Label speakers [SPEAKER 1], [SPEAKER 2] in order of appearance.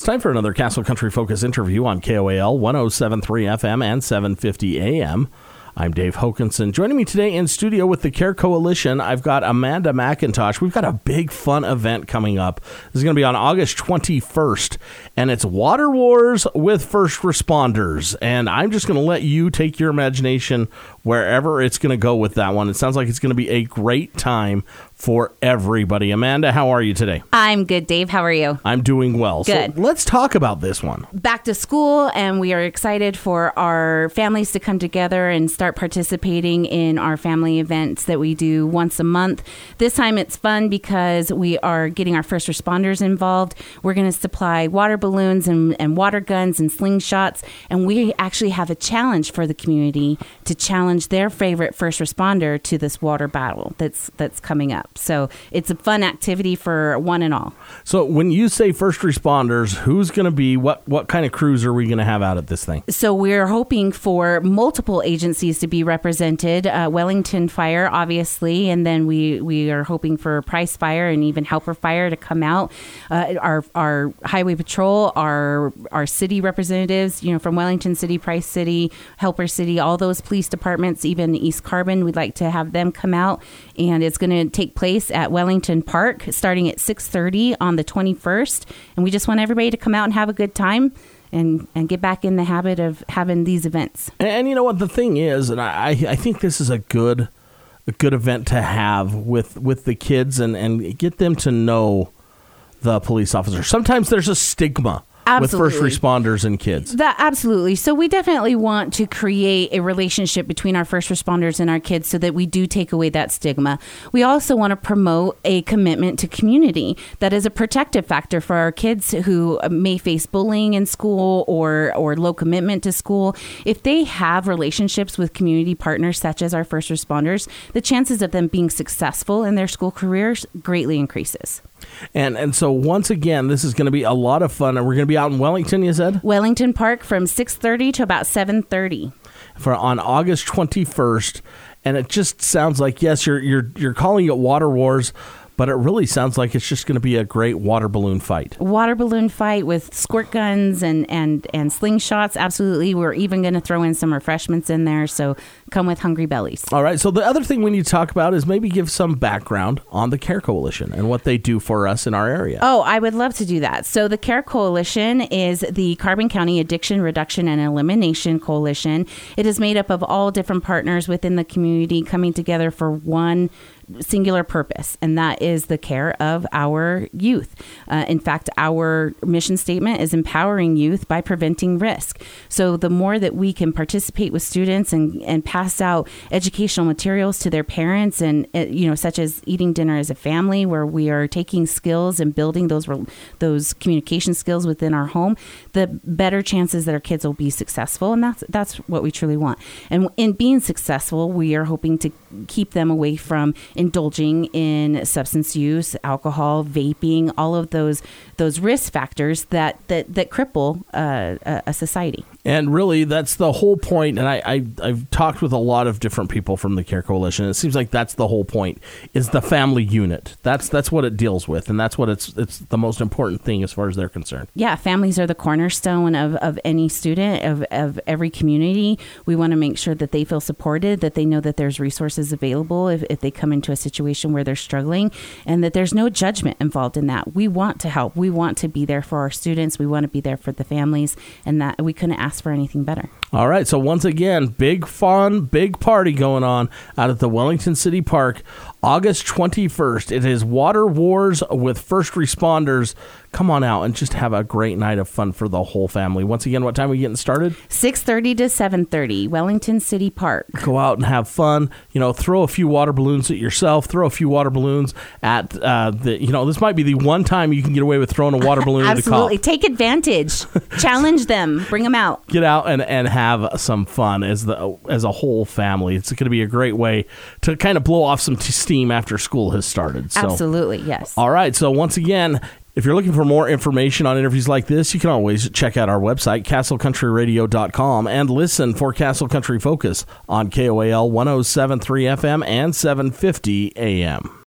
[SPEAKER 1] It's time for another Castle Country Focus interview on KOAL 107.3 FM and 750 AM. I'm Dave Hokanson. Joining me today in studio with the CARE Coalition, I've got Amanda McIntosh. We've got a big fun event coming up. This is going to be on August 21st, and it's Water Wars with First Responders. And I'm just going to let you take your imagination wherever it's going to go with that one. It sounds like it's going to be a great time for everybody. Amanda, how are you today?
[SPEAKER 2] I'm good, Dave. How are you?
[SPEAKER 1] I'm doing well.
[SPEAKER 2] Good.
[SPEAKER 1] So let's talk about this one.
[SPEAKER 2] Back to school, and we are excited for our families to come together and start participating in our family events that we do once a month. This time it's fun because we are getting our first responders involved. We're going to supply water balloons and water guns and slingshots, and we actually have a challenge for the community to challenge their favorite first responder to this water battle that's coming up. So it's a fun activity for one and all.
[SPEAKER 1] So when you say first responders, who's going to be, what kind of crews are we going to have out at this thing?
[SPEAKER 2] So we're hoping for multiple agencies to be represented. Wellington Fire, obviously, and then we are hoping for Price Fire and even Helper Fire to come out. Our Highway Patrol, our city representatives, from Wellington City, Price City, Helper City, all those police departments, even East Carbon, we'd like to have them come out. And it's going to take place at Wellington Park starting at 6:30 on the 21st. And we just want everybody to come out and have a good time and get back in the habit of having these events.
[SPEAKER 1] And you know what the thing is, and I think this is a good event to have with the kids and get them to know the police officer. Sometimes there's a stigma.
[SPEAKER 2] Absolutely.
[SPEAKER 1] With first responders and kids.
[SPEAKER 2] Absolutely. So we definitely want to create a relationship between our first responders and our kids so that we do take away that stigma. We also want to promote a commitment to community that is a protective factor for our kids who may face bullying in school or low commitment to school. If they have relationships with community partners such as our first responders, the chances of them being successful in their school careers greatly increases.
[SPEAKER 1] And so once again, this is going to be a lot of fun, and we're going to be out in Wellington, you said?
[SPEAKER 2] Wellington Park from 6:30 to about 7:30.
[SPEAKER 1] On August 21st, and it just sounds like, yes, you're calling it Water Wars, but it really sounds like it's just going to be a great water balloon fight.
[SPEAKER 2] Water balloon fight with squirt guns and slingshots. Absolutely. We're even going to throw in some refreshments in there. So come with hungry bellies.
[SPEAKER 1] All right. So the other thing we need to talk about is maybe give some background on the CARE Coalition and what they do for us in our area.
[SPEAKER 2] Oh, I would love to do that. So the CARE Coalition is the Carbon County Addiction Reduction and Elimination Coalition. It is made up of all different partners within the community coming together for one singular purpose, and that is the care of our youth. In fact, our mission statement is empowering youth by preventing risk. So the more that we can participate with students and pass out educational materials to their parents, and such as eating dinner as a family, where we are taking skills and building those communication skills within our home, the better chances that our kids will be successful, and that's what we truly want. And in being successful, we are hoping to keep them away from indulging in substance use, alcohol, vaping, all of those risk factors that cripple a society.
[SPEAKER 1] And really, that's the whole point. And I've talked with a lot of different people from the CARE Coalition. It seems like that's the whole point, is the family unit. That's what it deals with, and that's what it's the most important thing as far as they're concerned. Yeah,
[SPEAKER 2] families are the cornerstone of any student, of every community. We want to make sure that they feel supported, that they know that there's resources available if they come into a situation where they're struggling, and that there's no judgment involved in that. We want to help. We want to be there for our students. We want to be there for the families, and that we couldn't ask for anything better.
[SPEAKER 1] All right. So once again, big fun, big party going on out at the Wellington City Park, August 21st. It is Water Wars with First Responders. Come on out and just have a great night of fun for the whole family. Once again, what time are we getting started?
[SPEAKER 2] 6:30 to 7:30, Wellington City Park.
[SPEAKER 1] Go out and have fun. Throw a few water balloons at yourself. Throw a few water balloons at this might be the one time you can get away with throwing a water balloon at a cop.
[SPEAKER 2] Absolutely. Take advantage. Challenge them. Bring them out.
[SPEAKER 1] Get out and have some fun as a whole family. It's going to be a great way to kind of blow off some steam after school has started. So,
[SPEAKER 2] absolutely, yes.
[SPEAKER 1] All right. So once again, if you're looking for more information on interviews like this, you can always check out our website, castlecountryradio.com, and listen for Castle Country Focus on KOAL 107.3 FM and 750 AM.